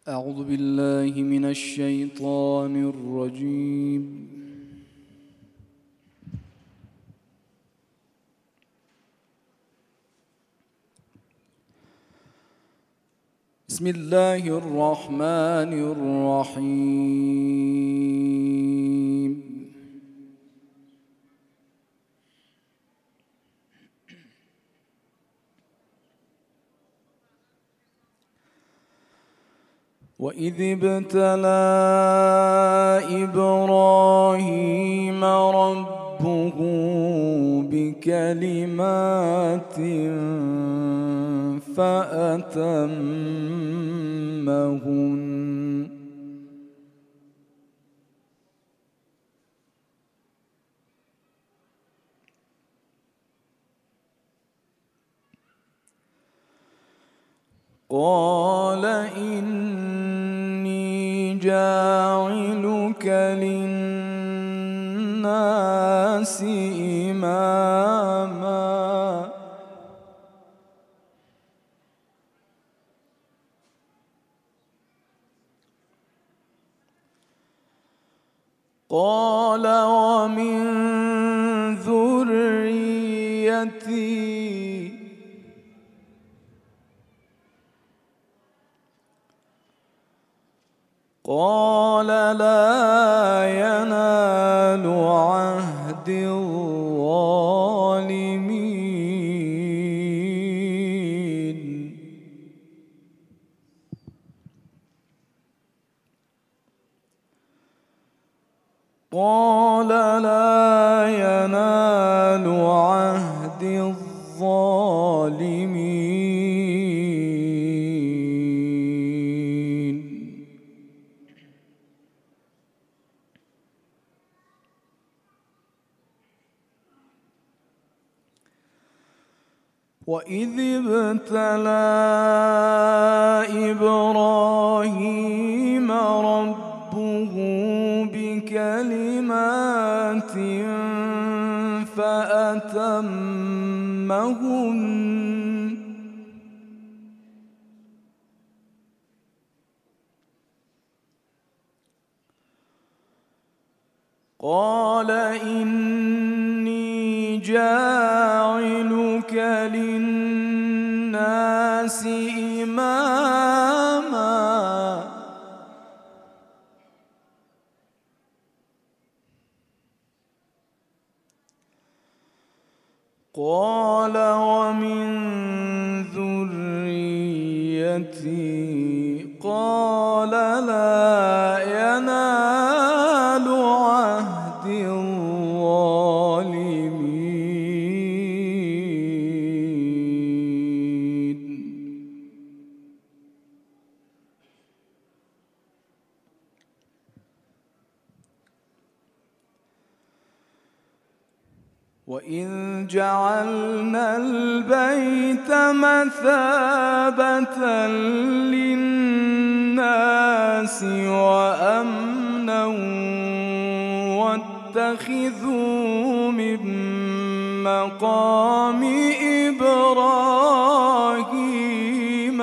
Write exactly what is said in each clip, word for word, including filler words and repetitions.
أعوذ بالله من الشيطان الرجيم. بسم الله الرحمن الرحيم. وإذ ابتلى إبراهيم ربه بكلمات فأتمهن قال إني جاعلك للناس إماما قال ومن ذريتي قال لا ينال عهد الظالمين قال لا ينال عهد الظالمين وإذ ابتلى إبراهيم ربه بكلمات فأتمهن قال إني جاعلك للناس إماما قال ومن ذريتي قال لا ينال عهد الظالمين وإذ جعلنا البيت مثابة للناس وأمنا واتخذوا من مقام إبراهيم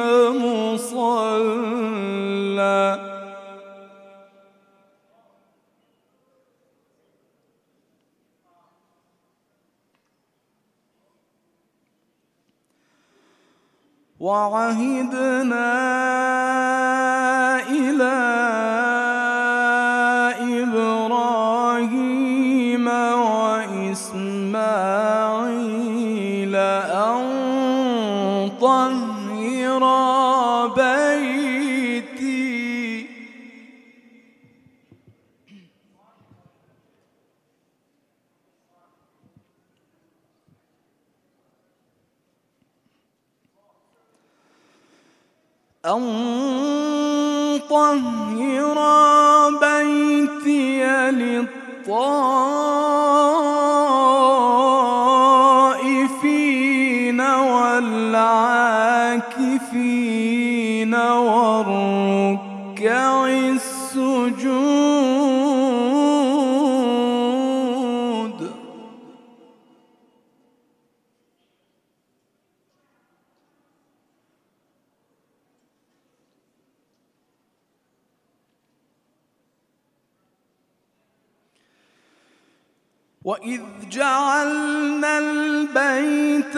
مصلى وعهدنا إلى إبراهيم وإسماعيل أن طهرا بيتي أن طهر بيتي للطائفين والعاكفين والركع السجود وإذ جعلنا البيت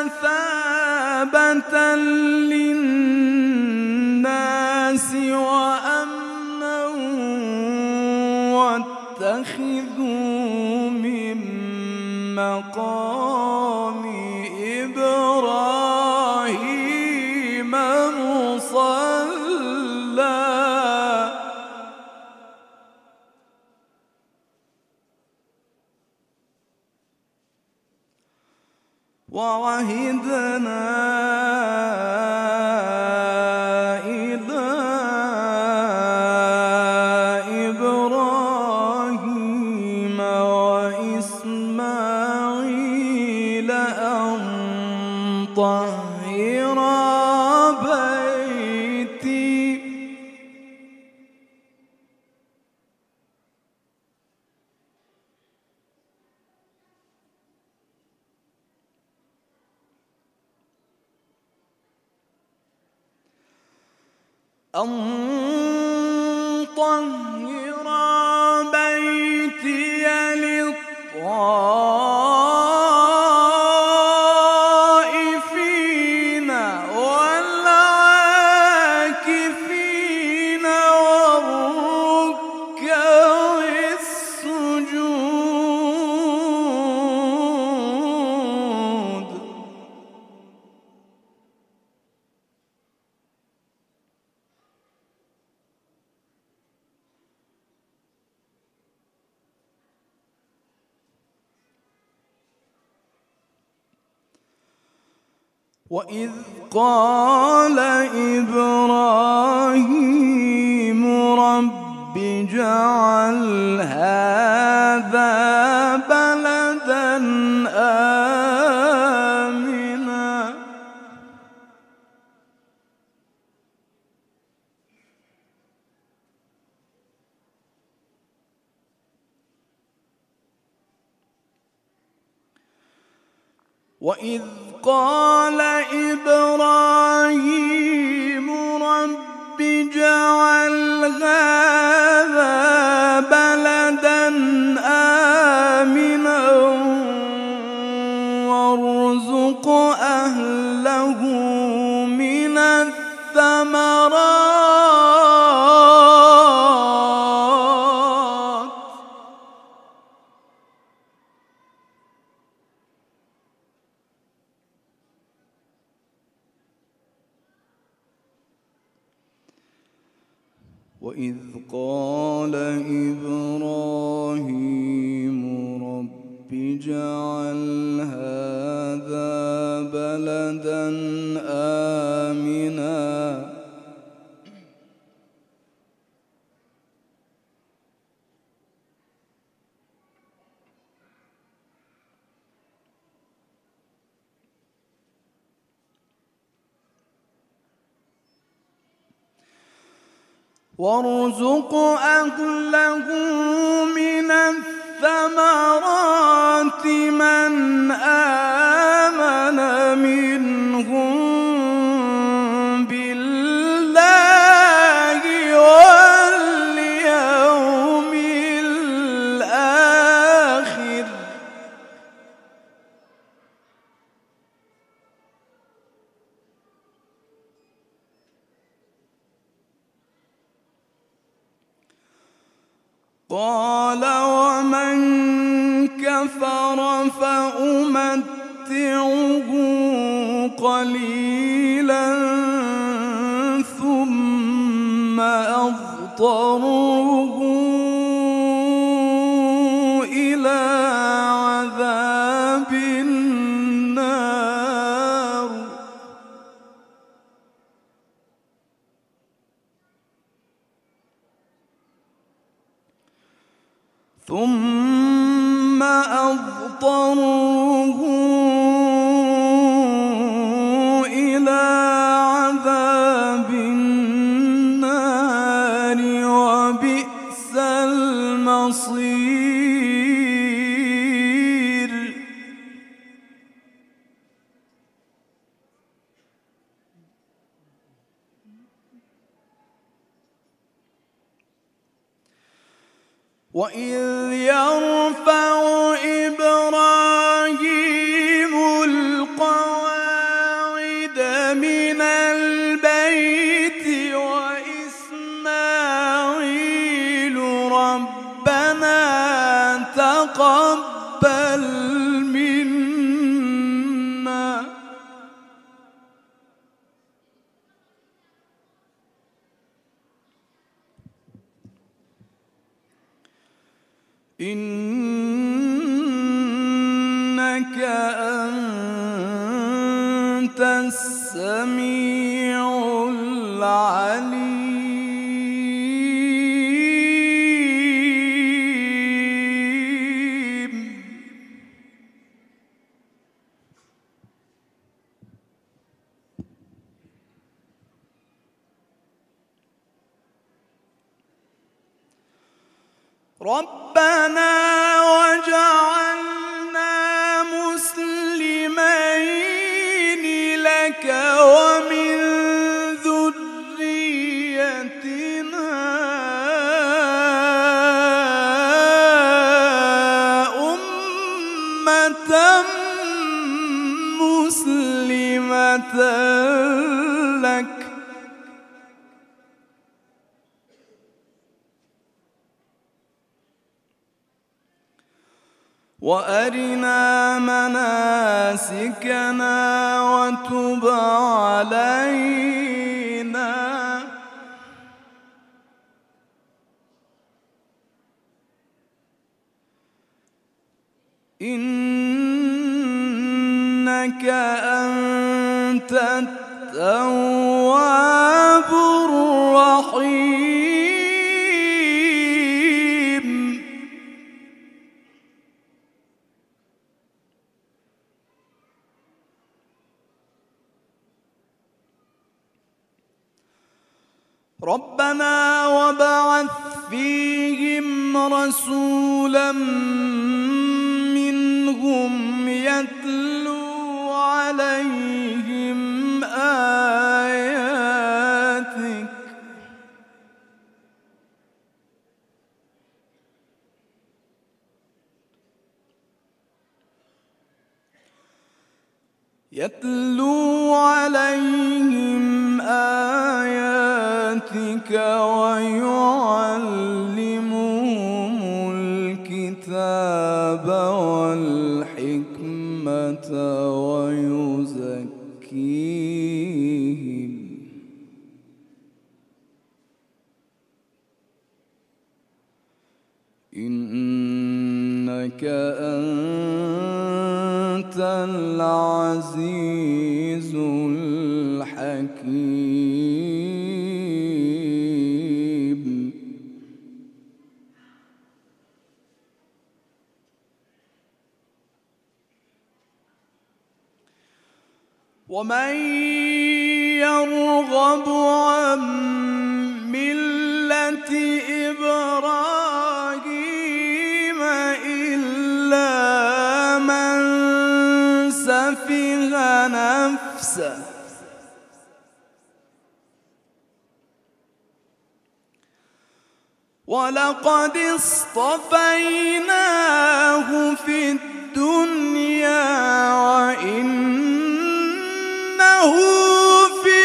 مثابة للناس وأمنا واتخذوا من مقام إبراهيم مصلى وعهدنا إلى إبراهيم وإسماعيل أن طهرا بيتي أن طهر بيتي للطائفين والعاكفين والركع السجود. وإذ قال إبراهيم رب اجعل هذا بلدا آمنا وإذ قال إبراهيم رب اجعل هذا بلدا آمنا وارزق أهله من الثمرات وإذ قال إبراهيم رب اجعل هذا بلدا آمنا وارزق أهله من الثمرات من آمن منهم بالله واليوم الآخر قال ومن كفر فأمتعه قليلا ثم أضطره إلى عذاب النار ثم أضطره إلى عذاب النار وبئس المصير. وإذ يرفع تقبل منا إنك أنت السميع العليم. ربنا وجعلنا مسلمين لك ومن ذريتنا أمة مسلمة لك وأرنا مناسكنا وتب علينا إنك أنت التواب الرحيم. ربنا وابعث فيهم رسولا منهم يتلو عليهم آياتك يتلو عليهم آياتك ويعلمهم الكتاب والحكمة ويزكيهم إنك أنت العزيز الحكيم. ومن يرغب عن ملة إبراهيم إلا من سفه نفسه ولقد اصطفيناه في الدنيا وإنه في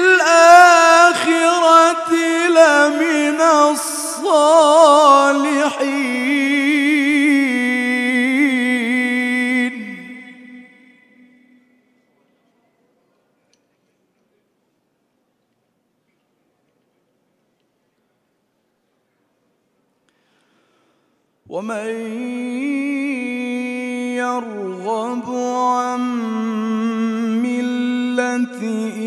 الآخرة لمن الصالحين. ومن يرغب عن ملة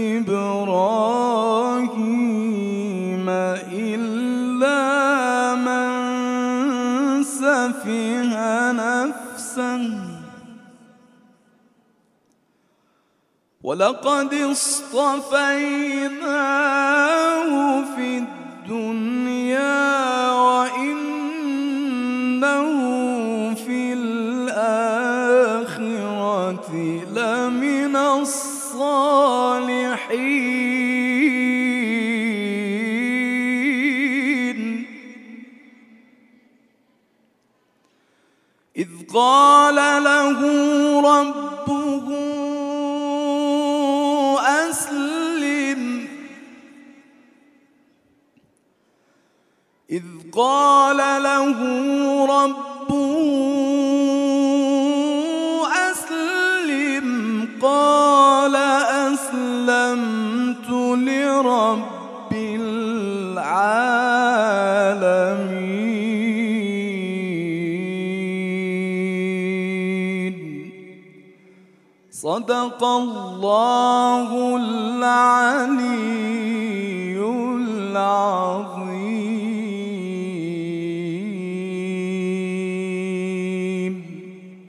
إبراهيم إلا من سفه نفسه ولقد اصطفيناه في الدنيا وإنه في الآخرة لمن الصالحين. إذ قال له ربه أسلم إذ قال له ربه صدق الله العلي العظيم.